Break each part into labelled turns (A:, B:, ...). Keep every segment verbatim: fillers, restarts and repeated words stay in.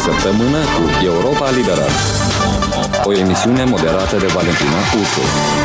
A: săptămână cu Europa Liberă. O emisiune moderată de Valentina Ursu.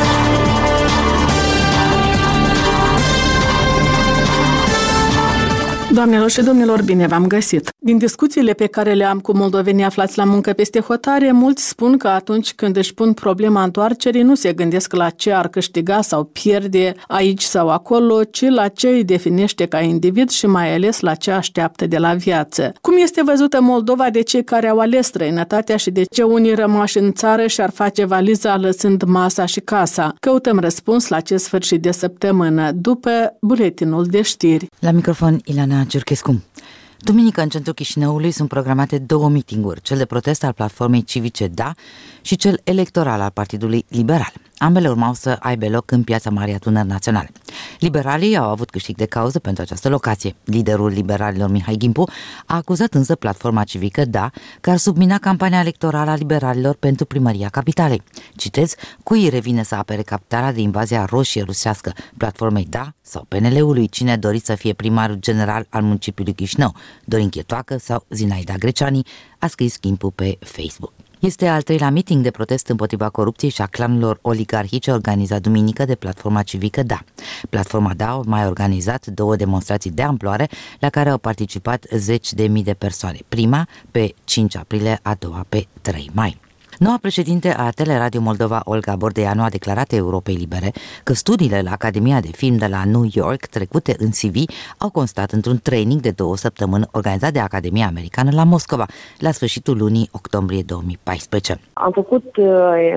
B: Doamnelor și domnilor, bine v-am găsit! Din discuțiile pe care le am cu moldovenii aflați la muncă peste hotare, mulți spun că atunci când își pun problema întoarcerii, nu se gândesc la ce ar câștiga sau pierde aici sau acolo, ci la ce îi definește ca individ și mai ales la ce așteaptă de la viață. Cum este văzută Moldova de cei care au ales străinătatea și de ce unii rămași în țară și-ar face valiza lăsând masa și casa? Căutăm răspuns la acest sfârșit de săptămână, după buletinul de știri.
C: La microfon, Ileana Ciurchescu. Duminică, în centrul Chișinăului, sunt programate două mitinguri, cel de protest al platformei civice D A și cel electoral al Partidului Liberal. Ambele urmau să aibă loc în Piața Maria Tunăr Naționale. Liberalii au avut câștig de cauză pentru această locație. Liderul liberalilor, Mihai Gimpu, a acuzat însă platforma civică D A că ar submina campania electorală a liberalilor pentru primăria capitalei. Citez, cui îi revine să apere capitala de invazia roșie rusească, platformei D A sau P N L-ului, cine doriți să fie primarul general al municipiului Chișinău, Dorin Chetoacă sau Zinaida Greceani, a scris Gimpu pe Facebook. Este al treilea meeting de protest împotriva corupției și a clanurilor oligarhice organizat duminică de platforma civică D A. Platforma D A a mai organizat două demonstrații de amploare la care au participat zeci de mii de persoane. Prima pe cinci aprilie, a doua pe trei mai. Noua președinte a Teleradio Moldova, Olga Bordeanu, a declarat Europei Libere că studiile la Academia de Film de la New York, trecute în C V, au constat într-un training de două săptămâni organizat de Academia Americană la Moscova, la sfârșitul lunii octombrie două mii paisprezece.
D: Am făcut uh,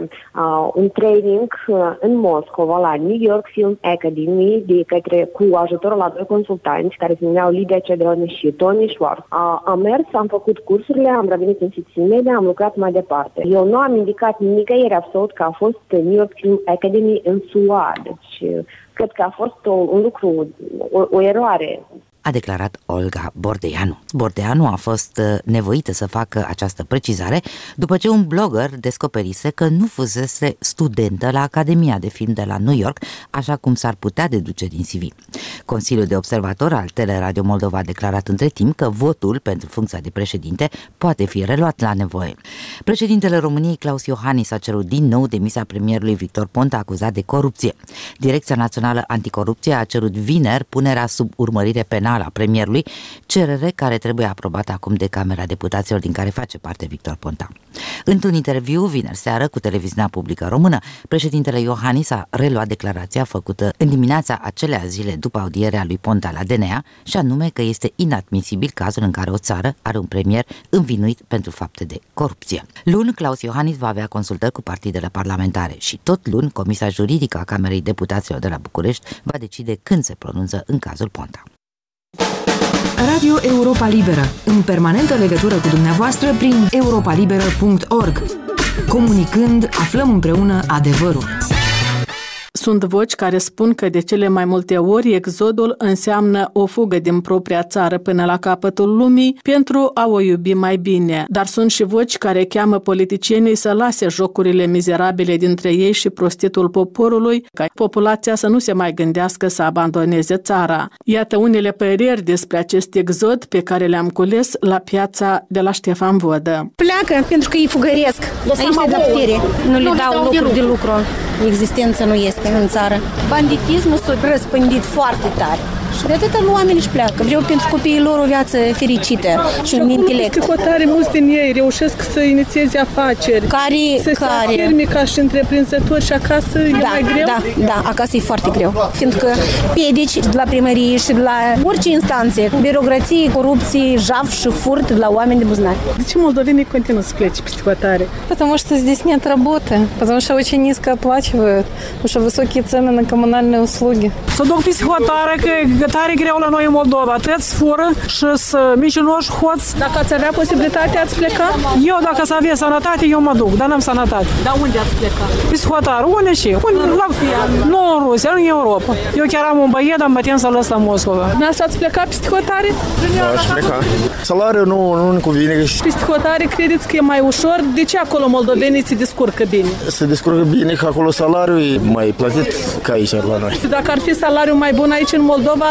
D: uh, un training uh, în Moscova, la New York Film Academy, de către, cu ajutorul la doi consultanți care se numeau Lidia Cedroni și Tony Schwartz. Uh, am mers, am făcut cursurile, am revenit în secțiune media, am lucrat mai departe. Eu nu am indicat nicăieri absolut că a fost New York Film Academy în S U A, deci cred că a fost o, un lucru, o, o eroare.
C: A declarat Olga Bordeanu. Bordeanu a fost nevoită să facă această precizare după ce un blogger descoperise că nu fusese studentă la Academia de Film de la New York, așa cum s-ar putea deduce din C V. Consiliul de observator al Teleradio Moldova a declarat între timp că votul pentru funcția de președinte poate fi reluat la nevoie. Președintele României, Claus Iohannis, a cerut din nou demisia premierului Victor Ponta, acuzat de corupție. Direcția Națională Anticorupție a cerut vineri punerea sub urmărire penală a premierului, cerere care trebuie aprobată acum de Camera Deputaților, din care face parte Victor Ponta. Într-un interviu vineri seară cu televiziunea publică română, președintele Iohannis a reluat declarația făcută în dimineața acelea zile după audierea lui Ponta la D N A, și anume că este inadmisibil cazul în care o țară are un premier învinuit pentru fapte de corupție. Luni, Claus Iohannis va avea consultări cu partidele parlamentare și tot luni, Comisia Juridică a Camerei Deputaților de la București va decide când se pronunță în cazul Ponta.
E: Radio Europa Liberă, în permanentă legătură cu dumneavoastră prin europa liberă punct org. Comunicând, aflăm împreună adevărul.
B: Sunt voci care spun că de cele mai multe ori exodul înseamnă o fugă din propria țară până la capătul lumii pentru a o iubi mai bine. Dar sunt și voci care cheamă politicienii să lase jocurile mizerabile dintre ei și prostitul poporului, ca populația să nu se mai gândească să abandoneze țara. Iată unele păreri despre acest exod pe care le-am cules la piața de la Ștefan Vodă.
F: Pleacă pentru că îi fugăresc. Aici de găptire. Nu le dau locuri de lucru. Existență nu este în țară. Banditismul s-a răspândit foarte tare. Și de atâta oamenii își pleacă. Vreau pentru copiii lor o viață fericită și un intelect.
B: Și acum tare mulți din ei reușesc să inițieze afaceri,
F: care,
B: să
F: care...
B: se afirme ca și întreprinzători și acasă
F: da,
B: e mai greu?
F: Da, da, acasă e foarte greu. Fiindcă piedici de la primărie și de la orice instanțe, birocrație, corupție, jaf și furt de la oameni de buzunar.
B: De ce молдовенii continuă să plece peste hotare?
G: Потому что здесь нет работы, потому что очень низко оплачивают, потому что высокие цены на коммунальные услуги.
H: Să duc peste hotare, că tare greu la noi în Moldova, tăți fură și să mincinoși hoți.
B: Dacă ați avea posibilitatea, ați pleca?
H: Eu, dacă să avea sănătate, eu mă duc, dar n-am sănătate.
B: Dar unde ați pleca?
H: Peste hotare, unde și? Unde? La... Nu în Rusia, în Europa. Eu chiar am un băiet, dar mă tem să lăs la Moscova.
B: Dumneavoastră ați pleca peste hotare?
I: Da, aș pleca. Salariul nu, nu ne convine.
B: Peste hotare credeți că e mai ușor? De ce acolo moldovenii se descurcă bine?
I: Se descurcă bine, că acolo salariul e mai plătit ca aici la noi.
B: Și dacă ar fi salariul mai bun aici în Moldova, ar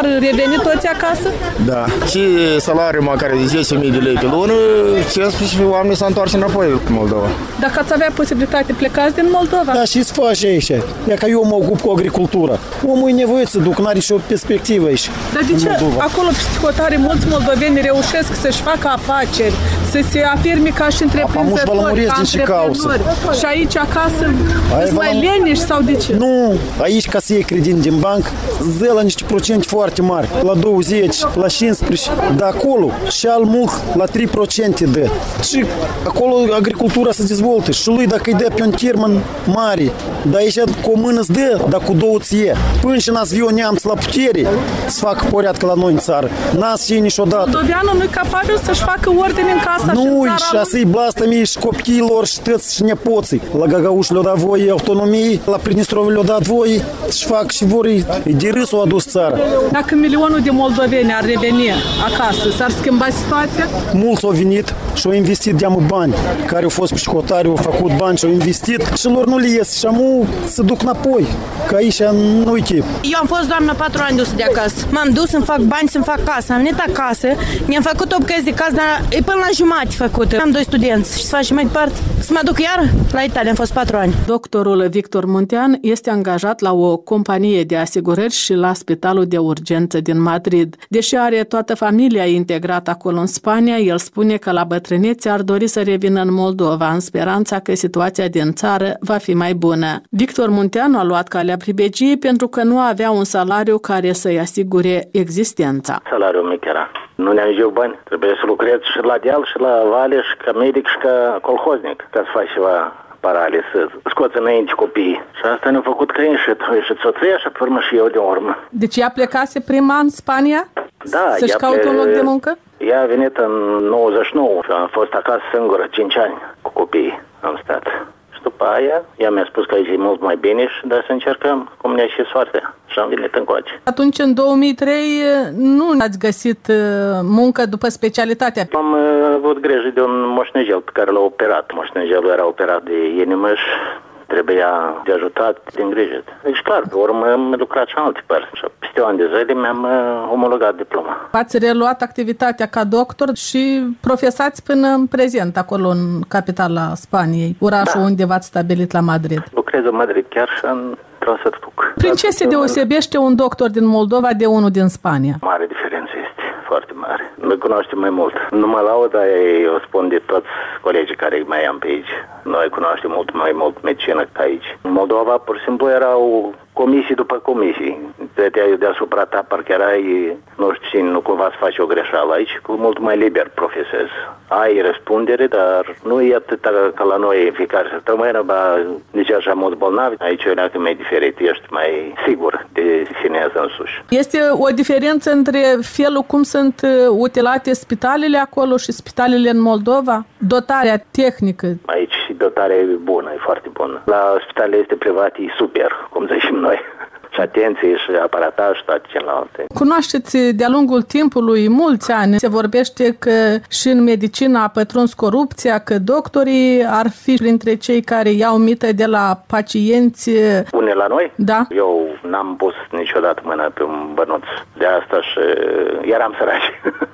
B: ar reveni toți acasă?
I: Da. Și salariul măcar de zece mii de lei pe lună, ce și oamenii s-au întors înapoi în Moldova.
B: Dacă ați avea posibilitate, plecați din Moldova?
J: Da, și-ți faci aici. E că eu mă ocup cu agricultura. Omul e nevoit să duc, n-are și o perspectivă aici.
B: Dar de ce acolo pe hotare mulți moldoveni reușesc să-și facă afaceri, să se afirme ca și întreprinzători, ca antreprenori? Și aici acasă sunt mai leniși sau de ce?
J: Nu, aici ca să iei credit din banc, îți dă la niște procente foarte mari, la douăzeci, la cincisprezece, dar acolo și al mult la trei la sută dă. Și acolo agricultura se dezvoltă și lui dacă îi dă pe un termen mare, dar aici cu o mână îți dă, dar cu două ți ie. Până și n-ați vii o neamț la putere să facă poreatcă la noi în țară. N-ați fi niciodată.
B: Moldoveanul nu e capabil să-și facă ordine în casa
J: nu,
B: și în țara
J: și să-i blastămii și copiilor și tăți și nepoții. La Gagauș le-au dat voi autonomii, la Pridnistrovă le-au dat voi și fac și vor, e de râs o adus țara.
B: Dacă milionul de moldoveni ar reveni acasă, s-ar schimba situația?
J: Mulți au venit și au investit de-amă bani, care au fost psihotari, au făcut bani și au investit și lor nu le ies și amu se duc înapoi, că aici nu-i chip.
K: Eu am fost doamna patru ani dusă de acasă. M-am dus să-mi fac bani, să-mi fac casă. Am venit acasă, mi-am făcut o bucăți de casă, dar e până la jumătate făcută. Am doi studenți și să faci mai departe. Să mă duc iar la Italia, am fost patru ani.
B: Doctorul Victor Muntean este angajat la o companie de asigurări și la Spitalul de Urgență din Madrid. Deși are toată familia integrată acolo în Spania, el spune că la bătrânețe ar dori să revină în Moldova, în speranța că situația din țară va fi mai bună. Victor Muntean a luat calea pribegiei pentru că nu avea un salariu care să-i asigure existența.
L: Salariul mic era. Nu ne ajungeau bani. Trebuie să lucrezi și la deal, și la vale, și ca medic, și ca colhoznic, ca să faci ceva parale, să scoți înainte copiii. Și asta ne-a făcut că ieșit. A ieșit soția și pe urmă și eu de urmă.
B: Deci ea plecase prima în Spania?
L: Da.
B: Să-și caute un loc de muncă?
L: Ea a venit în nouăzeci și nouă și am fost acasă singură, cinci ani, cu copiii am stat. Și după aia, ea mi-a spus că aici e mult mai bine și da să încercăm cum ne-a și soartea. Și am venit încoace.
B: Atunci, în două mii trei, nu ați găsit muncă după specialitatea?
L: Am avut grijă de un moșnegel pe care l-a operat. Moșnegelul era operat de inimă și trebuia de ajutat, de îngrijit. Deci, clar, pe urmă am lucrat și în alte părți. Și peste o an de zile mi-am omologat diploma.
B: Ați reluat activitatea ca doctor și profesați până în prezent, acolo în capitala Spaniei, orașul da. Unde v-ați stabilit la Madrid.
L: Lucrez în Madrid chiar și în Trasătuc.
B: Prin ce se deosebește un doctor din Moldova de unul din Spania?
L: Mare diferență este, foarte mare. Noi cunoaștem mai mult. Nu mă laud, dar eu spun de toți colegii care mai am pe aici. Noi cunoaștem mult mai mult medicină ca aici. În Moldova, pur și simplu, erau comisii după comisii. Dădeai deasupra ta, parcă erai, nu știu cine, nu cumva să faci o greșeală. Aici cu mult mai liber profesezi. Ai răspundere, dar nu e atât ca la noi fiecare săptămână, ba nici așa mulți bolnavi. Aici e o mai diferit, ești mai sigur de sine însuși.
B: Este o diferență între felul cum sunt utilate spitalele acolo și spitalele în Moldova? Dotarea tehnică?
L: Aici dotarea e bună, e foarte bună. La spitalele este private, e super, cum zicem noi. Și atenție și aparataj și toate celelalte.
B: Cunoașteți de-a lungul timpului, mulți ani, se vorbește că și în medicină a pătruns corupția, că doctorii ar fi printre cei care iau mită de la pacienți.
L: Pune la noi?
B: Da.
L: Eu n-am pus niciodată mâna pe un bănuț de asta și eram săraci.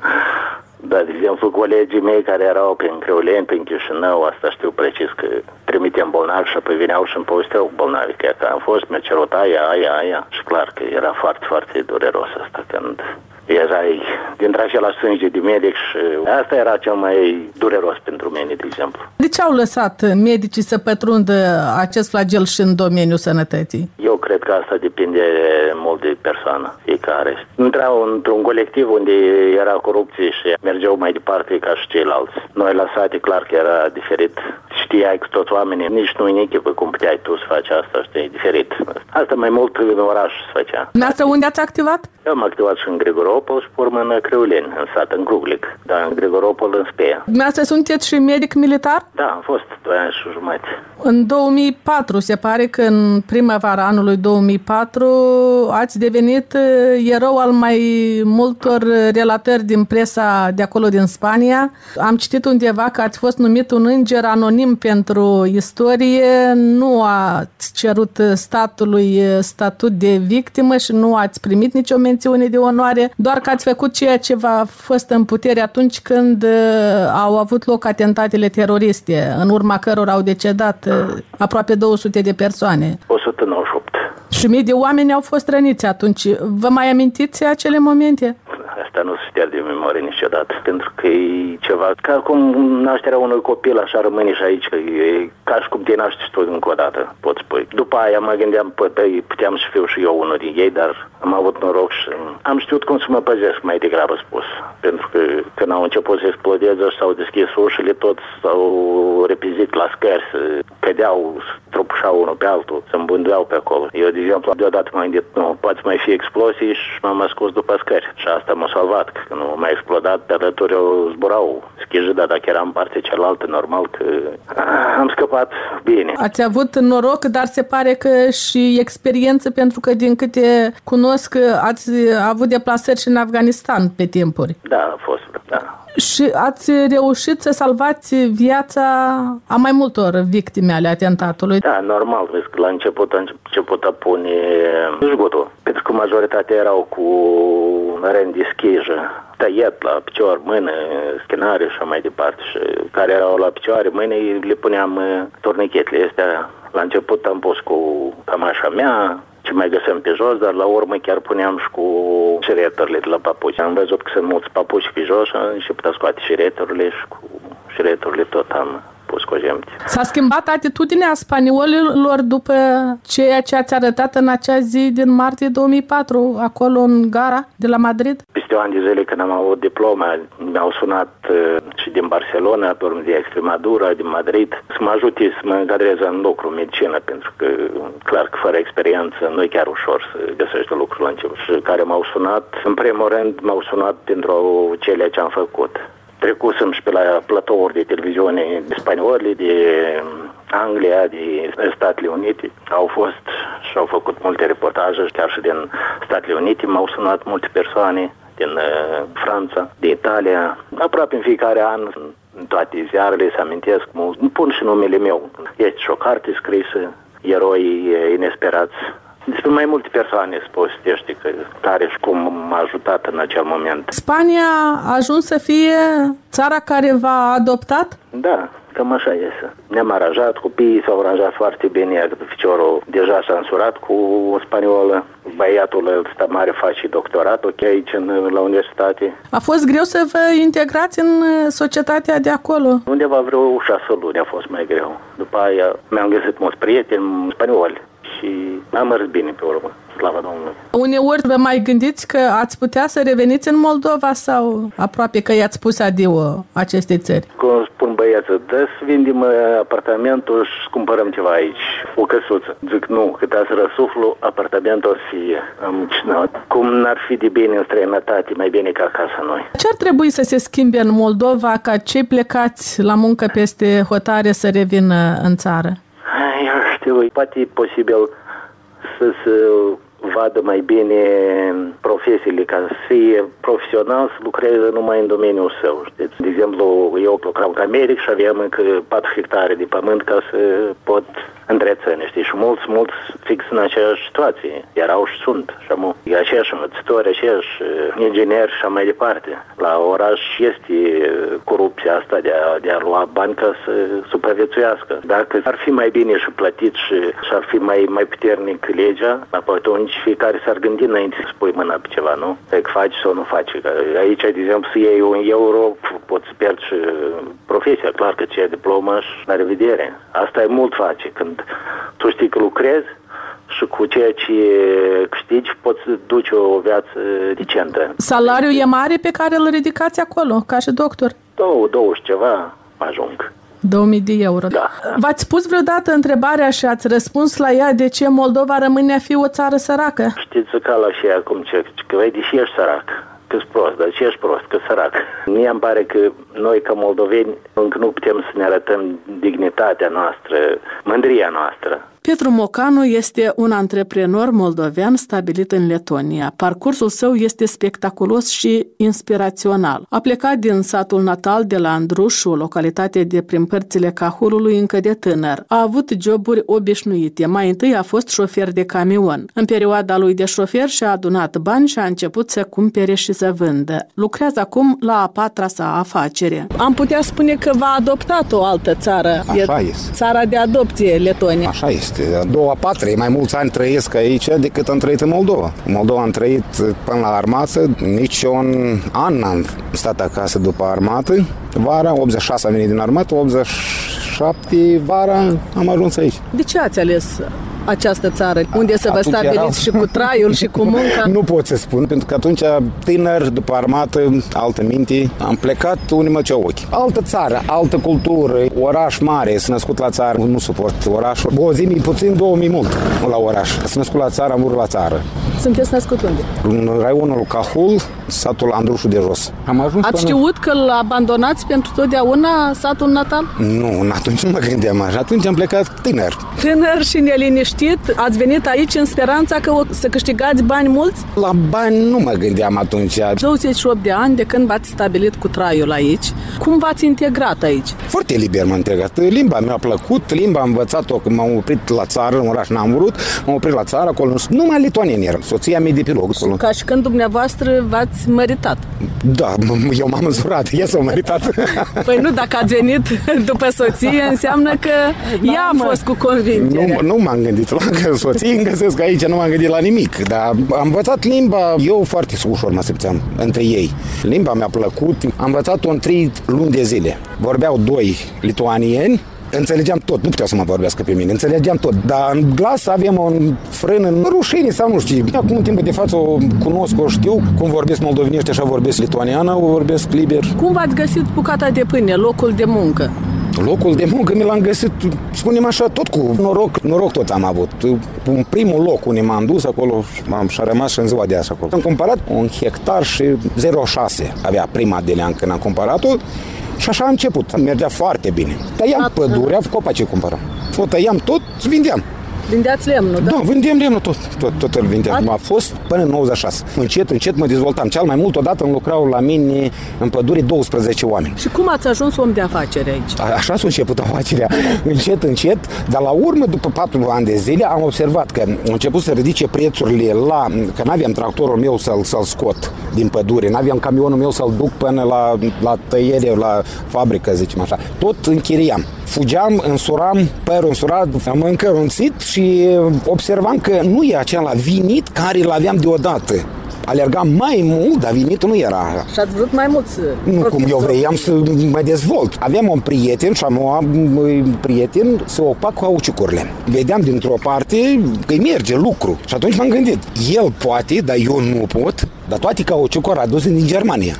L: Da, de exemplu, colegii mei care erau prin Creuleni, prin Chișinău, asta știu precis că trimitem bolnavi și apoi veneau și îmi povesteau bolnavi că am fost, mi-a cerut aia, aia, aia și clar că era foarte, foarte dureros asta când erai dintre același sânge de medic și asta era cel mai dureros pentru mine, de exemplu. De
B: ce au lăsat medicii să pătrundă acest flagel și în domeniul sănătății?
L: Eu cred că asta depinde mult de persoană fiecare. Intrau într-un colectiv unde era corupție și mergeau mai departe ca și ceilalți. Noi la sate, clar că era diferit. Știai că toți oamenii, nici nu în echipă cum puteai tu să faci asta, știi, diferit. Asta mai mult în oraș se făcea.
B: Dumneavoastră unde ați activat?
L: Eu am activat și în Grigoropol și pe urmă în Creuleni, în sat, în Gruglic, dar în Grigoropol, în Speia.
B: Dumneavoastră sunteți și medic militar?
L: Da, am fost doi ani și jumătate.
B: În două mii patru, se pare că în primăvara anului două mii patru ați devenit erou al mai multor relatări din presa de acolo din Spania. Am citit undeva că ați fost numit un înger anonim pentru istorie, nu ați cerut statului statut de victimă și nu ați primit nicio mențiune de onoare, doar că ați făcut ceea ce v-a fost în putere atunci când au avut loc atentatele teroriste, în urma cărora au decedat aproape două sute de persoane.
L: o sută nouăzeci și opt.
B: Și mii de oameni au fost răniți atunci. Vă mai amintiți acele momente?
L: Asta nu se șterge de memorie niciodată, pentru că e ceva, ca cum nașterea unui copil, așa rămâne și aici, e ca și cum te naști tu încă o dată, pot spui. După aia mă gândeam, păi, puteam să fiu și eu unul din ei, dar am avut noroc și am știut cum să mă păzesc, mai degrabă spus. Pentru că când au început să explodeze și s-au deschis ușile, toți s-au repezit la scări, să cădeau, să tropușau unul pe altul, se îmbânduiau pe acolo. Eu, de exemplu, deodată m-am gândit, nu, poate mai fi explozii și m-am ascuns după scări. Și asta m-a salvat, că nu m-a explodat, pe alături eu zburau schijă, dar dacă eram în partea cealaltă, normal că am scăpat bine.
B: Ați avut noroc, dar se pare că și experiență, pentru că din câte cunosc, ați avut deplasări și în Afganistan pe timpuri.
L: Da, a fost, da.
B: Și ați reușit să salvați viața a mai multor victime ale atentatului.
L: Da, normal, vezi că la început a început a pune jgutul, pentru că majoritatea erau cu ren de schijă, tăiet la picior, mână, schinare și așa mai departe. Și care erau la picioare, mâine le puneam tornichetele astea. La început am pus cu cămașa mea, ce mai găseam pe jos, dar la urmă chiar puneam și cu șireturile de la papuci. Am văzut că sunt mulți papuci pe jos și am început a scoate șireturile și cu șireturile tot am pus cu gemte.
B: S-a schimbat atitudinea spaniolilor după ceea ce ați arătat în acea zi din martie două mii patru, acolo în gara de la Madrid?
L: Peste un an de zile când am avut diploma, mi-au sunat uh, și din Barcelona, pe urmă de Extremadura, din Madrid, să mă ajute să mă încadrez în lucru, medicină, pentru că, clar că fără experiență nu e chiar ușor să găsești lucru la început. Și care m-au sunat, în primul rând m-au sunat pentru cele ce am făcut. Trecusem și pe la platouri de televiziune de spanioli, de Anglia, de Statele Unite. Au fost și au făcut multe reportaje, chiar și din Statele Unite m-au sunat multe persoane, din uh, Franța, din Italia. Aproape în fiecare an, în toate ziarele se amintesc, mă pun și numele meu. Este și o carte scrisă, Eroi inesperați. Despre mai multe persoane se povestește că tare și cum m-a ajutat în acel moment.
B: Spania a ajuns să fie țara care v-a adoptat?
L: Da, cam așa este. Ne-am aranjat, copiii s-au aranjat foarte bine, iar ficiorul deja s-a însurat cu o spaniolă. Băiatul ăsta mare face doctoratul aici în, la universitate.
B: A fost greu să vă integrați în societatea de acolo?
L: Undeva vreo șase luni a fost mai greu. După aia mi-am găsit mulți prieteni spanioli și am mers bine pe urmă, slavă Domnului.
B: Uneori vă mai gândiți că ați putea să reveniți în Moldova sau aproape că i-ați spus adio acestei țări?
L: Cum spun băieții, dă să vindem apartamentul și cumpărăm ceva aici, o căsuță. Zic nu, cât ați răsuflu, apartamentul o să fie. Am cinat. Cum n-ar fi de bine în străinătate, mai bine ca acasă noi.
B: Ce ar trebui să se schimbe în Moldova ca cei plecați la muncă peste hotare să revină în țară?
L: Eu știu, poate e posibil să se vadă mai bine profesiile, ca să fie profesional, să lucreze numai în domeniul său, știți? De exemplu, eu lucram ca medic și aveam încă patru hectare de pământ ca să pot întreține, știi? Și mulți, mulți fix în aceeași situație. Erau și sunt, și am aceeași învățători, aceeași ingineri și mai departe. La oraș este corupția asta de a, de a lua bani ca să supraviețuiască. Dacă ar fi mai bine și plătit și, și ar fi mai, mai puternic legea, atunci fiecare s-ar gândi înainte să pui mâna pe ceva, nu? Dacă faci sau nu faci. Aici, de exemplu, să iei un euro, poți să pierzi și profesia, clar că ți-ai diplomă și la revedere. Asta e mult face. Când tu știi că lucrezi și cu ceea ce câștigi poți duci o viață decentă.
B: Salariul e mare pe care îl ridicați acolo, ca și doctor?
L: Două, două și ceva ajung.
B: două mii de euro.
L: Da.
B: V-ați pus vreodată întrebarea și ați răspuns la ea de ce Moldova rămâne a fi o țară săracă?
L: Știți ca la și acum ce, că vei deși ești sărac, că-s prost, dar ce ești prost, că sărac. Mie îmi pare că noi ca moldoveni încă nu putem să ne arătăm dignitatea noastră, mândria noastră.
B: Petru Mocanu este un antreprenor moldovean stabilit în Letonia. Parcursul său este spectaculos și inspirațional. A plecat din satul natal de la Andruș, o localitate de prin părțile Cahulului, încă de tânăr. A avut joburi obișnuite. Mai întâi a fost șofer de camion. În perioada lui de șofer și-a adunat bani și a început să cumpere și să vândă. Lucrează acum la a patra sa afacere.
M: Am putea spune că v-a adoptat o altă țară.
N: Așa
M: e
N: este.
M: Țara de adopție, Letonia.
N: Așa este. A doua, patra. Mai mulți ani trăiesc aici decât am trăit în Moldova. În Moldova am trăit până la armată. Nici un an n-am stat acasă după armată. Vara, optzeci și șase am venit din armată, optzeci și șapte vara am ajuns aici.
M: De ce ați ales această țară, unde să vă
N: Atunci
M: stabiliți
N: erau...
M: și cu traiul și cu munca?
N: Nu pot să spun, pentru că atunci, tânăr, după armată, altă minte, am plecat unii mă ce ochi. Altă țară, altă cultură, oraș mare, sunt născut la țară, nu suport orașul. O zi mi puțin, două mii mult la oraș. Sunt născut la țară, am vrut la țară.
M: Sunteți născut unde?
N: În raionul Cahul, satul Andrușul de Jos. Am ajuns
M: Ați
N: până...
M: știut că îl abandonați pentru totdeauna satul natal?
N: Nu, atunci nu mă gândeam așa. Atunci am plecat tânăr.
M: Tânăr și neliniștit, ați venit aici în speranța că o să câștigați bani mulți?
N: La bani nu mă gândeam atunci.
M: douăzeci și opt de ani de când v-ați stabilit cu traiul aici. Cum v-ați integrat aici?
N: Foarte liber m-am integrat. Limba mi-a plăcut, limba am învățat-o când m-am oprit la țară, în oraș n-am vrut, m-am oprit la țară, acolo numai lituanieni eram. Soția mea de pe loc. Acolo.
M: Ca și când dumneavoastră v-ați măritat.
N: Da, eu m-am însurat, ea s-a măritat.
M: Păi nu, dacă ați venit după soție, înseamnă că da, ea a fost cu convingere.
N: Nu, nu m-am gândit la că soții îmi găsesc aici, nu m-am gândit la nimic, dar am învățat limba, eu foarte ușor mă simțeam între ei. Limba mi-a plăcut, am învățat-o în trei luni de zile. Vorbeau doi lituanieni, înțelegeam tot, nu puteau să mă vorbească pe mine, înțelegeam tot, dar în glas aveam un frân în rușine sau nu știu. Acum în timpul de față o cunosc, o știu, cum vorbesc moldovenii ăștia, așa vorbesc lituaniană, o vorbesc liber.
M: Cum v-ați găsit bucata de pâine, locul de muncă?
N: Locul de muncă mi l-am găsit, spunem așa, tot cu noroc, noroc tot am avut. În primul loc unde m-am dus acolo m-am și-a rămas și în ziua de azi acolo. Am cumpărat un hectar și zero virgulă șase avea prima de lean când am cumpărat-o. Și așa a început. Mergea foarte bine. Tăiam pădurea, copacii cumpăram. O tăiam tot, vindeam.
M: Vindeați lemnul, da?
N: Da, vindeam lemnul tot, tot, tot îl vindeam. A fost până în nouăzeci și șase. Încet, încet mă dezvoltam. Cel mai mult odată îmi lucrau la mine în pădure douăsprezece oameni.
M: Și cum ați ajuns om de afaceri aici?
N: A, așa s-a început afacerea. Încet, încet, dar la urmă, după patru ani de zile, am observat că au început să ridice prețurile la... că n-aveam tractorul meu să-l, să-l scot din pădure, n-aveam camionul meu să-l duc până la, la tăiere, la fabrică, zicem așa. Tot închiriam. Fugeam, însuram, părul însurat, am încărunțit și observam că nu e acela venit care îl aveam deodată. Alergam mai mult, dar venitul nu era.
M: Și ați vrut mai mult să...
N: Nu, cum eu vreau să mă dezvolt. Aveam un prieten și am un prieten să ocupa cu cauciucurile. Vedeam dintr-o parte că îi merge lucru. Și atunci m-am gândit, el poate, dar eu nu pot, dar toate cauciucuri aduse din Germania.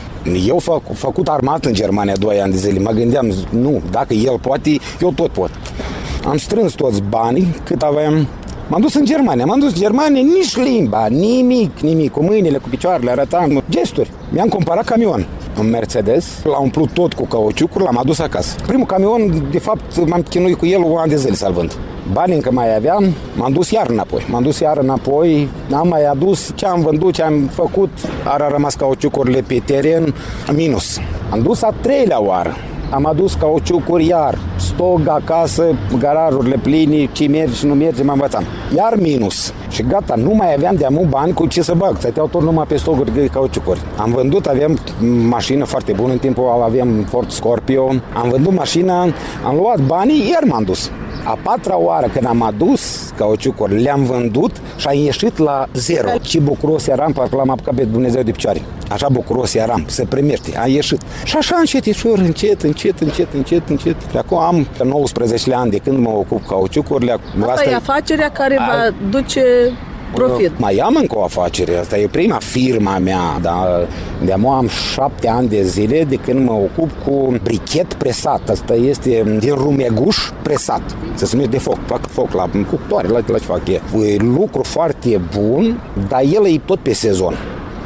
N: Eu fac făcut armată în Germania doi ani de zile. Mă gândeam, nu, dacă el poate, eu tot pot. Am strâns toți banii cât aveam. M-am dus în Germania. M-am dus în Germania, nici limba, nimic, nimic. Cu mâinile, cu picioarele, arătam gesturi. Mi-am cumpărat camion. Un Mercedes, l-am umplut tot cu cauciucuri, l-am adus acasă. Primul camion, de fapt, m-am chinuit cu el un an de zile să-l vând. Banii încă mai aveam, m-am dus iar înapoi. M-am dus iar înapoi, am mai adus ce am vândut, ce am făcut. Ar a rămas cauciucurile pe teren, minus. Am dus a treilea oară. Am adus cauciucuri iar, stoc acasă, garajurile pline, ce merge și nu merge, mă învățam. Iar minus. Și gata, nu mai aveam de-amu bani cu ce să bag. Stăteau tot numai pe stocuri de cauciucuri. Am vândut, aveam mașină foarte bună, în timpul aveam Ford Scorpio. Am vândut mașina, am luat banii, iar m-am dus. A patra oară când am adus cauciucuri, le-am vândut și a ieșit la zero. Ce bucuros eram, parcă l-am apucat pe Dumnezeu de picioare. Așa bucuros eram, se primește, a ieșit. Și așa încet, ușor, încet, încet, încet, încet, încet. Și acum am nouăsprezece ani de când mă ocup cauciucurile.
M: Asta, asta e afacerea care a... va duce profit.
N: Mai am încă o afacere, asta e prima firma mea, dar de-amu am șapte ani de zile de când mă ocup cu brichet presat. Asta este din rumeguș presat. Se numește de foc, fac foc la cuptoare, la, la ce fac e. E lucru foarte bun, dar el e tot pe sezon.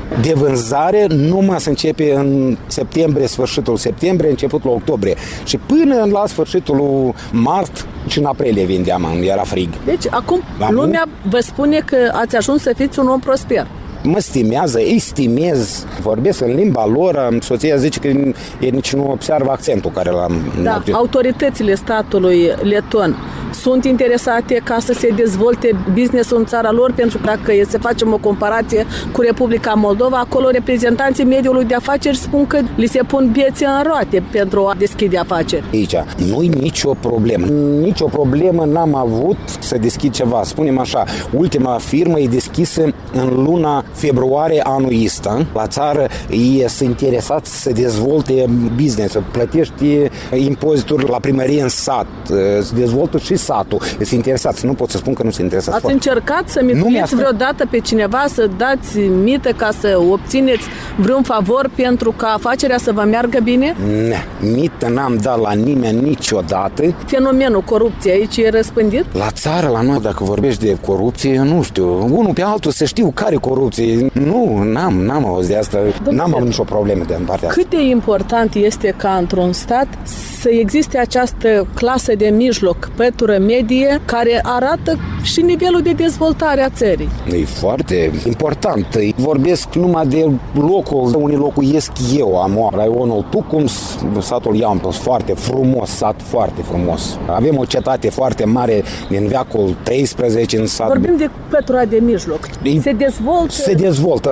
N: de vânzare numai se începe în septembrie, sfârșitul septembrie, începutul octombrie. Și până la sfârșitul mart și în aprilie vindeam, era frig.
B: Deci acum
N: La
B: lumea vă spune că ați ajuns să fiți un om prosper.
N: Mă stimează, îi stimez, vorbesc în limba lor, soția zice că e nici nu observă accentul care l-am...
B: Da, autoritățile statului leton sunt interesate ca să se dezvolte business-ul în țara lor, pentru că dacă e să facem o comparație cu Republica Moldova, acolo reprezentanții mediului de afaceri spun că li se pun bețe în roate pentru a deschide afaceri.
N: Aici nu-i nicio problemă. Nicio problemă n-am avut să deschid ceva. Spunem așa, ultima firmă e deschisă în luna februarie anul ăsta. La țară ei sunt interesați să dezvolte business, plătești impozituri la primărie în sat, se dezvoltă și satul. Sunt interesați, nu pot să spun că nu sunt interesați.
B: Ați
N: foarte.
B: încercat să mituiți vreodată pe cineva, să dați mită ca să obțineți vreun favor pentru ca afacerea să vă meargă bine?
N: Nu, mită n-am dat la nimeni niciodată.
B: Fenomenul corupției aici e răspândit?
N: La țară, la noi, dacă vorbești de corupție, eu nu știu, unul pe altul să știu care corupție. Nu, n-am, n-am auzit de asta. Domnule, n-am avut nicio problemă de în partea asta.
B: Cât de important este ca într-un stat să existe această clasă de mijloc, pătură medie, care arată și nivelul de dezvoltare a țării?
N: E foarte important. Vorbesc numai de locul unde locuiesc eu. Am raionul Tucum, satul Iampos, foarte frumos, sat foarte frumos. Avem o cetate foarte mare din veacul treisprezece în sat.
B: Vorbim de pătura de mijloc. Se dezvoltă...
N: Se dezvoltă.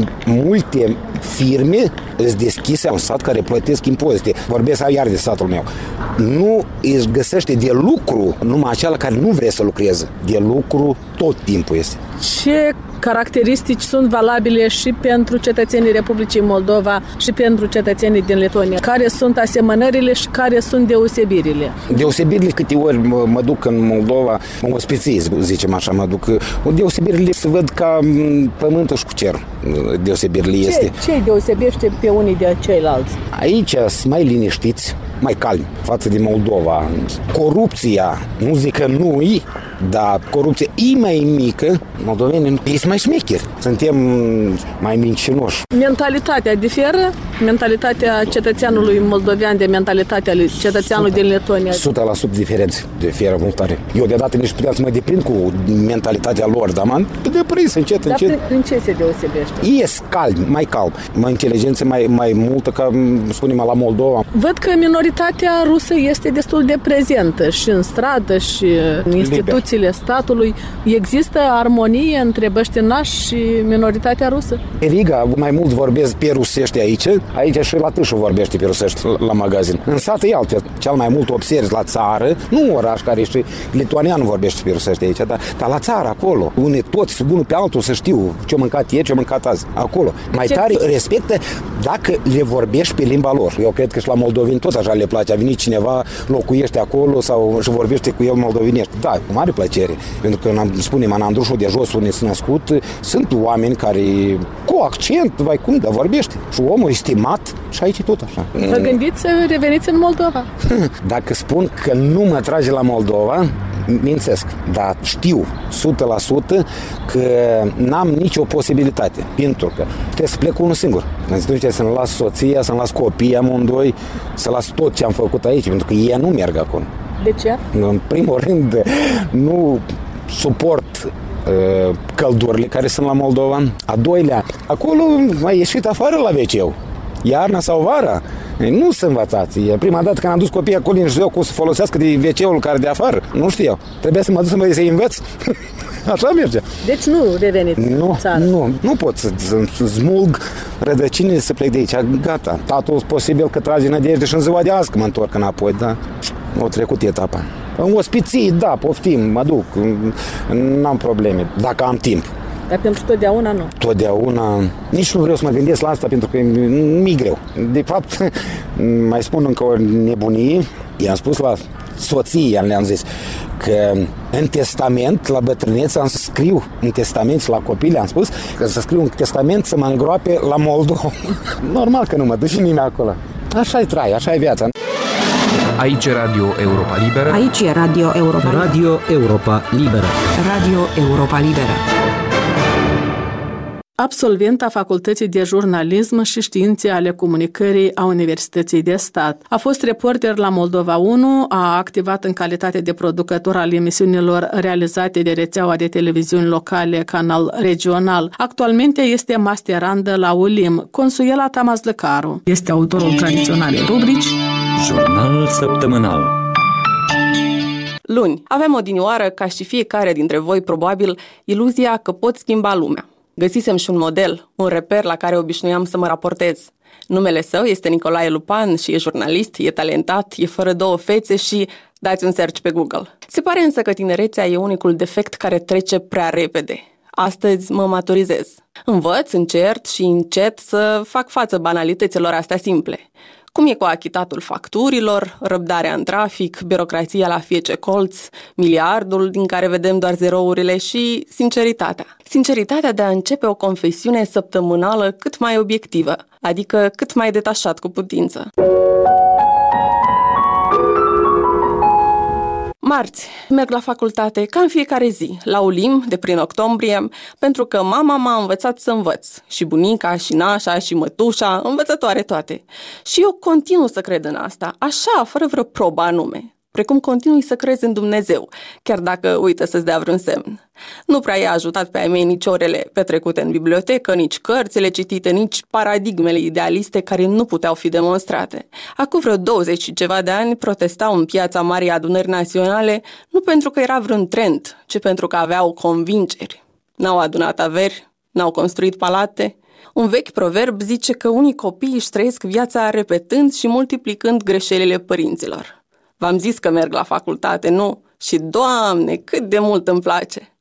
N: Multe firme îți deschise un sat care plătesc impozite. Vorbesc iar de satul meu. Nu își găsește de lucru numai acela care nu vrea să lucreze. De lucru tot timpul este.
B: Ce caracteristici sunt valabile și pentru cetățenii Republicii Moldova și pentru cetățenii din Letonia? Care sunt asemănările și care sunt deosebirile?
N: Deosebirile, câte ori mă, mă duc în Moldova, mă ospițiez, zicem așa, mă duc. Deosebirile se văd ca pământul și cu cer. Deosebirile
B: ce,
N: este.
B: Ce deosebește pe unii de ceilalți?
N: Aici sunt mai liniștiți, mai calmi față de Moldova. Corupția, nu zic că nu-i, dar corupția e mai mică. Moldovenii sunt mai șmecheri. Suntem mai mincinoși.
B: Mentalitatea diferă? Mentalitatea cetățeanului moldovean de mentalitatea cetățeanului din Letonia?
N: o sută la sută diferențe. Diferă mult tare. Eu deodată nici puteam să mă deprind cu mentalitatea lor, dar m-am deprins încet,
B: dar
N: încet.
B: Dar în ce se deosebește?
N: E calm, mai calm. Mai inteligență mai, mai multă, ca spunem la Moldova.
B: Văd că minoritatea rusă este destul de prezentă și în stradă și în instituțiile Liber. statului. Există armonie între băștinași și minoritatea rusă?
N: Pe Riga mai mult vorbesc pe rusești aici. Aici și la Tâșu vorbește pe rusești la magazin. În sat e altfel. Cel mai mult observi la țară, nu oraș care și lituanian vorbește pe rusești aici, dar, dar la țară acolo, unde toți unul pe altul să știu ce-a mâncat ieri, ce-a mâncat azi. Acolo. Mai ce... tare respectă dacă le vorbești pe limba lor. Eu cred că și la moldoveni tot așa le place. A venit cineva, locuiește acolo sau și vorbește cu el moldovenești. Da, cu mare plăcere. Pentru că, spunem, în Andrușul de jos, unde sunt născut, sunt oameni care cu accent, vai cum, dar vorbește. Și omul estimat și aici tot așa.
B: Vă gândiți să reveniți în Moldova?
N: Dacă spun că nu mă trage la Moldova, mințesc, dar știu o sută la sută că n-am nicio posibilitate, pentru că trebuie să plec unul singur. Îmi să-mi las soția, să-mi las copiii amândoi, să las tot ce am făcut aici, pentru că ei nu merg acolo.
B: De ce?
N: În primul rând, nu suport uh, căldurile care sunt la Moldova. A doilea, acolo mai ieșit afară la veceu. Iarna sau vara. Nu sunt învățați. E prima dată când am dus copiii acolo, nu știu cum să folosească de veceul care de afară. Nu știu. Trebuia să mă duc să mă să-i învăț. Așa merge.
B: Deci nu reveniți
N: nu,
B: în țară?
N: Nu, nu pot să, să, să smulg rădăcinile să plec de aici. Gata. Tatul posibil că trage nădejde și în ziua de azi că mă întorc înapoi, da? O trecut etapa. În ospiții, da, poftim, mă duc. N-am probleme, dacă am timp.
B: Dar pentru totdeauna nu.
N: Totdeauna. Nici nu vreau să mă gândesc la asta pentru că mi-e greu. De fapt, mai spun încă o nebunie. I-am spus la soții, le-am zis că în testament, la bătrânețe, am să scriu în testament și la copii le-am spus că să scriu în testament să mă îngroape la Moldova. Normal că nu mă duce nimeni acolo. Așa-i trai, așa-i viața.
O: Aici e Radio Europa Liberă.
E: Aici e Radio Europa Liberă.
P: Radio Europa Liberă.
E: Radio Europa Liberă.
B: absolvent a Facultății de Jurnalism și Științe ale Comunicării a Universității de Stat. A fost reporter la Moldova unu, a activat în calitate de producător al emisiunilor realizate de rețeaua de televiziuni locale Canal Regional. Actualmente este masterandă la U L I M. Consuela Tamazlăcaru este autorul tradiționalei rubrici
A: Jurnal săptămânal.
P: Luni, aveam odinioară, ca și fiecare dintre voi, probabil, iluzia că pot schimba lumea. Găsisem și un model, un reper la care obișnuiam să mă raportez. Numele său este Nicolae Lupan și e jurnalist, e talentat, e fără două fețe și dați un search pe Google. Se pare însă că tinerețea e unicul defect care trece prea repede. Astăzi mă maturizez. Învăț, încert și încet să fac față banalităților astea simple. Cum e cu achitatul facturilor, răbdarea în trafic, birocrația la fiece colț, miliardul din care vedem doar zerourile și sinceritatea. Sinceritatea de a începe o confesiune săptămânală cât mai obiectivă, adică cât mai detașat cu putință. Marți, merg la facultate ca în fiecare zi, la U L I M, de prin octombrie, pentru că mama m-a învățat să învăț. Și bunica, și nașa, și mătușa, învățătoare toate. Și eu continu să cred în asta, așa, fără vreo probă anume. Precum continui să crezi în Dumnezeu, chiar dacă uită să-ți dea vreun semn. Nu prea i-a ajutat pe ai mei nici orele petrecute în bibliotecă, nici cărțile citite, nici paradigmele idealiste care nu puteau fi demonstrate. Acum vreo douăzeci și ceva de ani protestau în piața Marii Adunări Naționale nu pentru că era vreun trend, ci pentru că aveau convingeri. N-au adunat averi, n-au construit palate. Un vechi proverb zice că unii copii își trăiesc viața repetând și multiplicând greșelile părinților. V-am zis că merg la facultate, nu? Și, Doamne, cât de mult îmi place!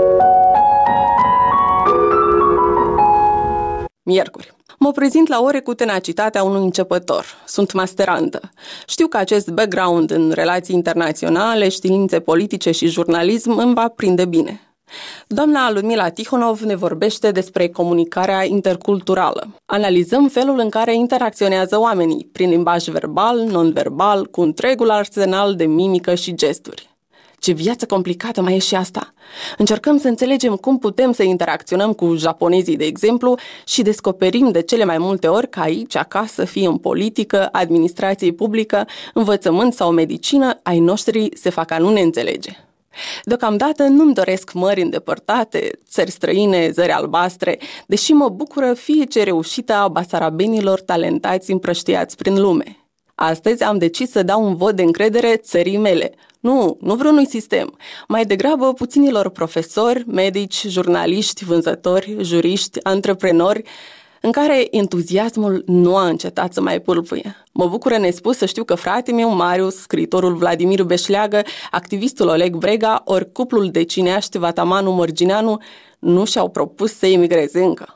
P: Miercuri. Mă prezint la ore cu tenacitatea unui începător. Sunt masterandă. Știu că acest background în relații internaționale, științe politice și jurnalism îmi va prinde bine. Doamna Ludmila Tihonov ne vorbește despre comunicarea interculturală. Analizăm felul în care interacționează oamenii, prin limbaj verbal, non-verbal, cu întregul arsenal de mimică și gesturi. Ce viață complicată mai e și asta! Încercăm să înțelegem cum putem să interacționăm cu japonezii, de exemplu, și descoperim de cele mai multe ori că aici, acasă, fie în politică, administrație publică, învățământ sau medicină, ai noștri se fac a nu ne înțelege. Deocamdată nu-mi doresc mări îndepărtate, țări străine, zări albastre, deși mă bucură fiecare reușită a basarabenilor talentați împrăștiați prin lume. Astăzi am decis să dau un vot de încredere țării mele. Nu, nu vreunui sistem, mai degrabă puținilor profesori, medici, jurnaliști, vânzători, juriști, antreprenori, în care entuziasmul nu a încetat să mai pâlpâie. Mă bucură nespus să știu că fratele meu, Marius, scriitorul Vladimir Beșleagă, activistul Oleg Brega, ori cuplul de cineaști Vatamanu Mărgineanu nu și-au propus să emigreze încă.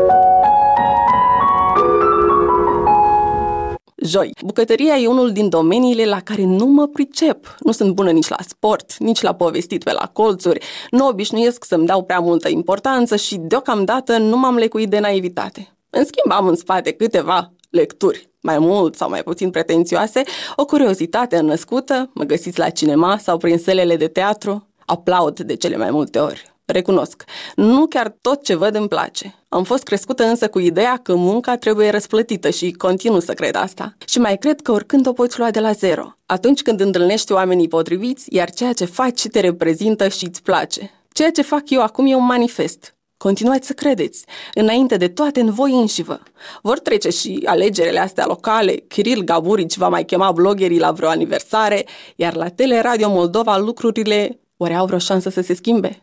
P: Joi. Bucătăria e unul din domeniile la care nu mă pricep. Nu sunt bună nici la sport, nici la povestit pe la colțuri, nu obișnuiesc să-mi dau prea multă importanță și deocamdată nu m-am lecuit de naivitate. În schimb, am în spate câteva lecturi, mai mult sau mai puțin pretențioase, o curiozitate înnăscută, mă găsiți la cinema sau prin sălele de teatru, aplaud de cele mai multe ori. Recunosc, nu chiar tot ce văd îmi place. Am fost crescută însă cu ideea că munca trebuie răsplătită și continuu să cred asta. Și mai cred că oricând o poți lua de la zero, atunci când întâlnești oamenii potriviți, iar ceea ce faci te reprezintă și îți place. Ceea ce fac eu acum e un manifest. Continuați să credeți, înainte de toate în voi înșivă. Vor trece și alegerile astea locale, Kiril Gaburici va mai chema bloggerii la vreo aniversare, iar la Teleradio Moldova lucrurile oare au vreo șansă să se schimbe?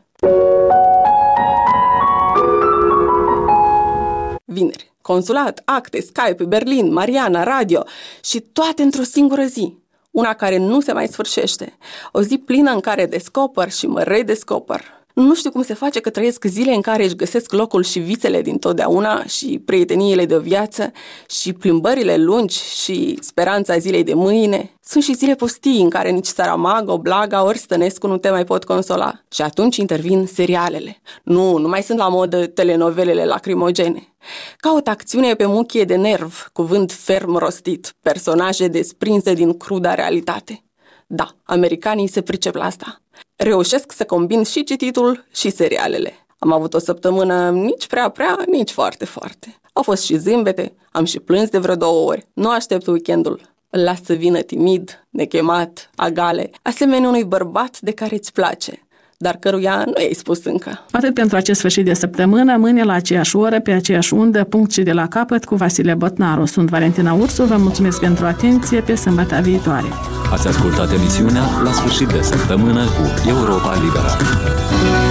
P: Vineri. Consulat, acte, Skype, Berlin, Mariana, radio și toate într-o singură zi. Una care nu se mai sfârșește. O zi plină în care descoper și mă redescoper. Nu știu cum se face că trăiesc zile în care își găsesc locul și visele din totdeauna și prieteniile de viață și plimbările lungi și speranța zilei de mâine. Sunt și zile pustii în care nici Saramago, Blaga ori Stănescu nu te mai pot consola. Și atunci intervin serialele. Nu, nu mai sunt la modă telenovelele lacrimogene. Caut acțiune pe muchie de nerv, cuvânt ferm rostit, personaje desprinse din cruda realitate. Da, americanii se pricep la asta. Reușesc să combin și cititul și serialele. Am avut o săptămână nici prea prea, nici foarte foarte. Au fost și zâmbete, am și plâns de vreo două ori. Nu aștept weekendul. Îl las să vină timid, nechemat, agale, asemenea unui bărbat de care îți place, dar căruia nu i-ai spus încă.
B: Atât pentru acest sfârșit de săptămână, mâine la aceeași oră, pe aceeași undă, punct și de la capăt, cu Vasile Botnaru. Sunt Valentina Ursu, vă mulțumesc pentru atenție, pe sâmbătă viitoare.
A: Ați ascultat emisiunea La sfârșit de săptămână cu Europa Liberă.